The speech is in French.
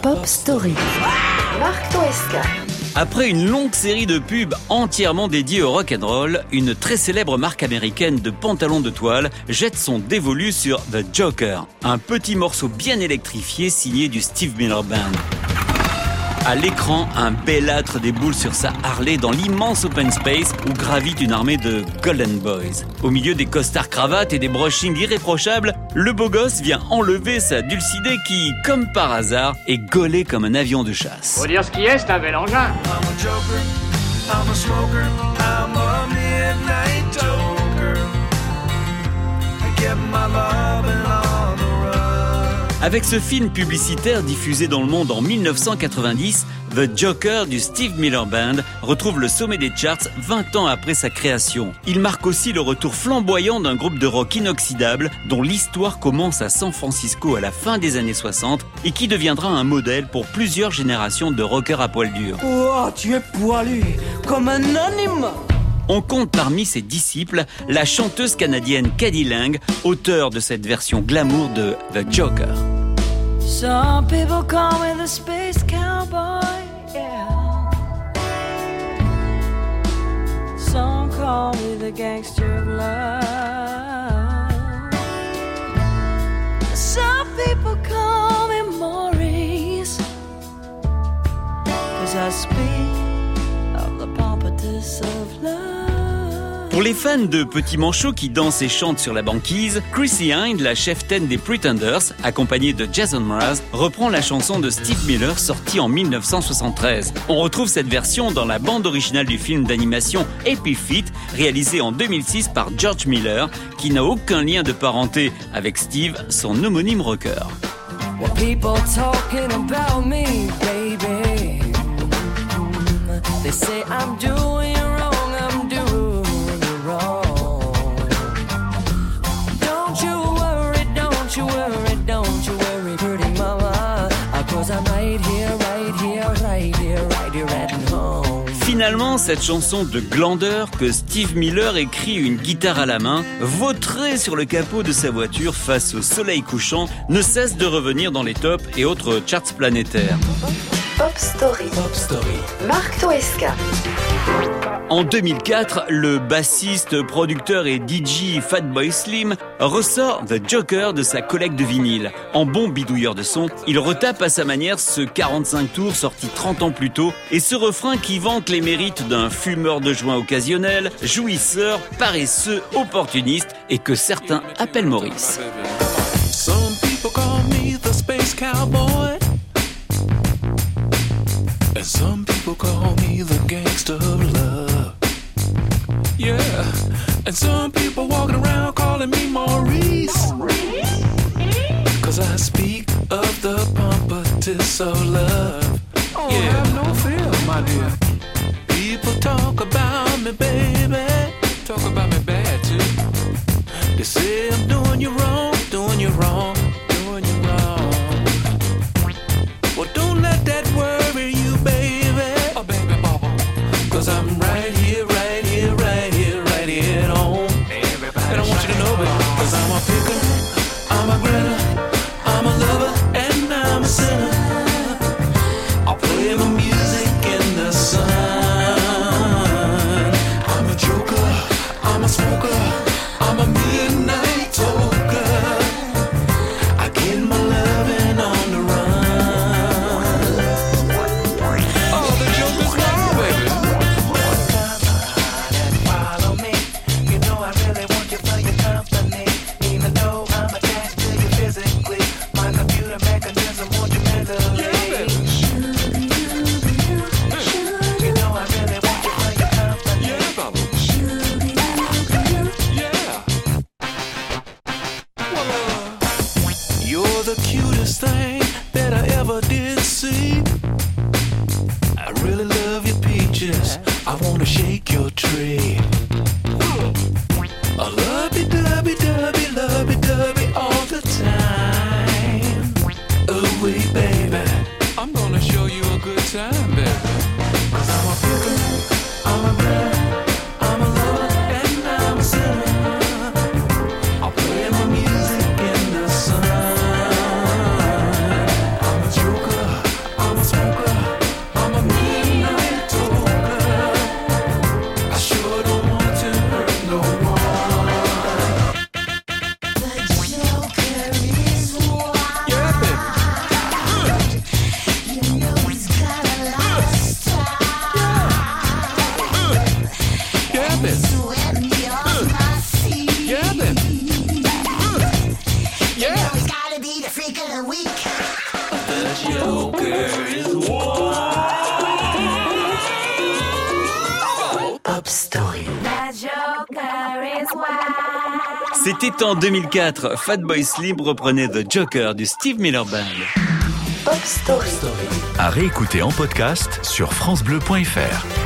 Pop Story. Marc Toesca. Après une longue série de pubs entièrement dédiées au rock'n'roll, une très célèbre marque américaine de pantalons de toile jette son dévolu sur The Joker, un petit morceau bien électrifié signé du Steve Miller Band. À l'écran, un bellâtre déboule sur sa Harley dans l'immense open space où gravite une armée de Golden Boys. Au milieu des costards cravates et des brushings irréprochables, le beau gosse vient enlever sa Dulcidée qui, comme par hasard, est gaulée comme un avion de chasse. Faut dire ce qui est, c'est un bel engin. I'm a joker, I'm a smoker, I'm a midnight toker. I get my lovin' on the run. Avec ce film publicitaire diffusé dans le monde en 1990, The Joker du Steve Miller Band retrouve le sommet des charts 20 ans après sa création. Il marque aussi le retour flamboyant d'un groupe de rock inoxydable dont l'histoire commence à San Francisco à la fin des années 60 et qui deviendra un modèle pour plusieurs générations de rockers à poil dur. Oh, tu es poilu, comme un animal. On compte parmi ses disciples la chanteuse canadienne K.D. Lang, auteure de cette version glamour de The Joker. Some people call me the space cowboy, yeah. Some call me the gangster of love. Some people call me Maurice, 'cause I speak of the pompatus of love. Pour les fans de petits manchots qui dansent et chantent sur la banquise, Chrissy Hynde, la cheftaine des Pretenders, accompagnée de Jason Mraz, reprend la chanson de Steve Miller sortie en 1973. On retrouve cette version dans la bande originale du film d'animation Happy Feet, réalisé en 2006 par George Miller, qui n'a aucun lien de parenté avec Steve, son homonyme rocker. Well, people talking about me, baby. They say I'm doing you wrong, I'm doing you wrong. Don't you worry, don't you worry, don't you worry, pretty mama. 'Cause I'm right here, right here, right here, right here at home. Finalement, cette chanson de glandeur que Steve Miller écrit une guitare à la main, vautrée sur le capot de sa voiture face au soleil couchant, ne cesse de revenir dans les tops et autres charts planétaires. Pop Story. Pop Story. Marc Toesca. En 2004, le bassiste, producteur et DJ Fatboy Slim ressort The Joker de sa collecte de vinyle. En bon bidouilleur de son, il retape à sa manière ce 45 tours sorti 30 ans plus tôt et ce refrain qui vante les mérites d'un fumeur de joint occasionnel, jouisseur, paresseux, opportuniste et que certains appellent Maurice. Some people call me the space cowboy. And some people call me the gangster of love. Yeah. And some people walking around calling me Maurice. 'Cause I speak of the pompatus of love. Oh, yeah. Have no fear, my dear. People talk about me, baby. Talk about me bad too. They say I'm doing you wrong, doing you wrong, doing you wrong. Well, don't let that worry you, baby. Oh, baby, bubble. 'Cause I'm right here, right here, right here, right here at home. And I want you to know it. 'Cause I'm a picker, I'm a grinner, I'm a lover, and I'm a sinner. I'll play my music in the sun. I'm a joker, I'm a smoker, I'm a midnight toker. I get my lovin' on the run. Oh, the Joker's wild, baby. Follow me. You know I really want you for your company. Even though I'm attached to you physically. Yeah, then. Yeah. Pop Story. C'était en 2004, Fatboy Slim reprenait The Joker du Steve Miller Band. Pop Story. À réécouter en podcast sur francebleu.fr.